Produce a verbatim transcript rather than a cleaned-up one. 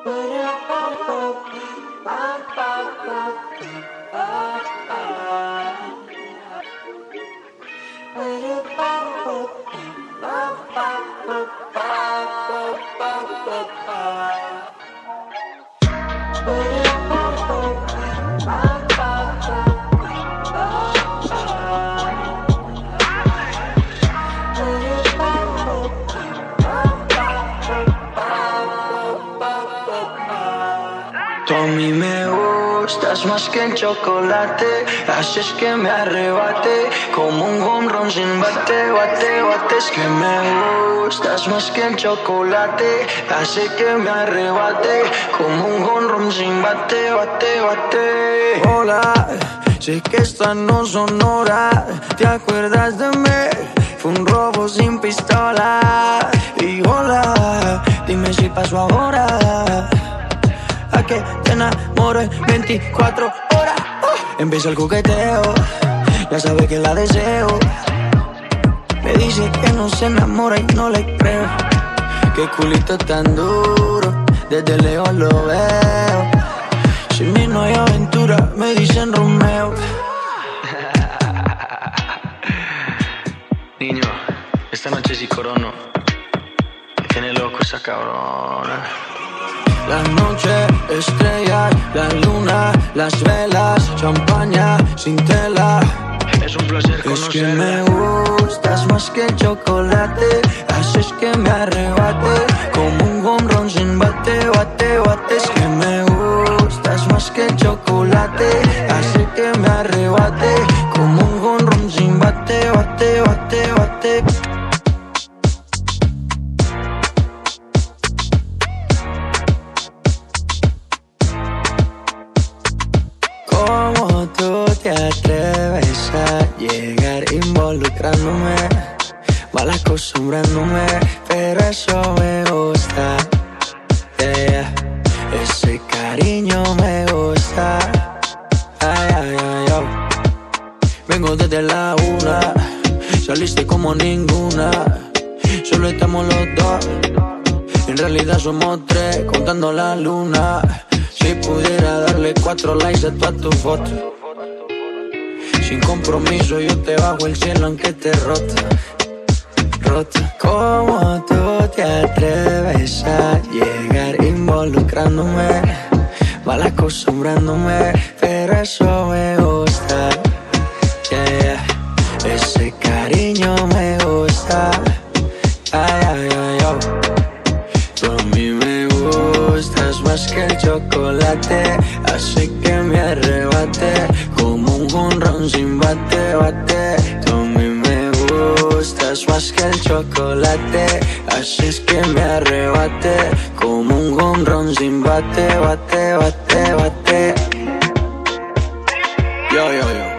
Tú a mí me gustas más que el chocolate, haces que me arrebate como un home run sin bate, bate, bate. Es que me gustas más que el chocolate, hace que me arrebate como un home run sin bate, bate, bate. Hola, sé que estas no son horas, ¿te acuerdas de mí? Fue un robo sin pistola. Y hola, dime si pasó ahora a que te enamoro en veinticuatro horas. uh. Empieza el coqueteo, ya sabe que la deseo. Me dice que no se enamora y no le creo. Qué culito tan duro, desde lejos lo veo. Sin mí no hay aventura, me dicen Romeo. Niño, esta noche sí corono. Me tiene loco esa cabrona. La noche, estrellas, la luna, las velas, champaña sin tela. Es un placer conocerla. Es que me gustas más que el chocolate, haces que me arrebate como un home run sin bate, bate, bate. Es que me gustas más que el chocolate, haces que me arrebate como un home run sin bate, bate, bate, bate. ¿Cómo tú te atreves a llegar involucrándome, mal acostumbrándome? Pero eso me gusta, yeah. Ese cariño me gusta. Ay, ay, ay, ay. Vengo desde la una, saliste como ninguna. Solo estamos los dos, en realidad somos tres, contando la luna. Si pudiera darle cuatro likes a toda tu foto, sin compromiso yo te bajo el cielo aunque te rota, rota. ¿Cómo tú te atreves a llegar involucrándome, mal acostumbrándome? Pero eso me gusta, yeah. Ese cariño me gusta. Ay, ay, ay, ay. Tú a mí me gustas más que el chocolate, hace que me arrebate como un home run sin bate, bate. Tú a mí me gustas más que el chocolate, haces que me arrebate como un home run sin bate, bate, bate, bate. Yo, yo, yo.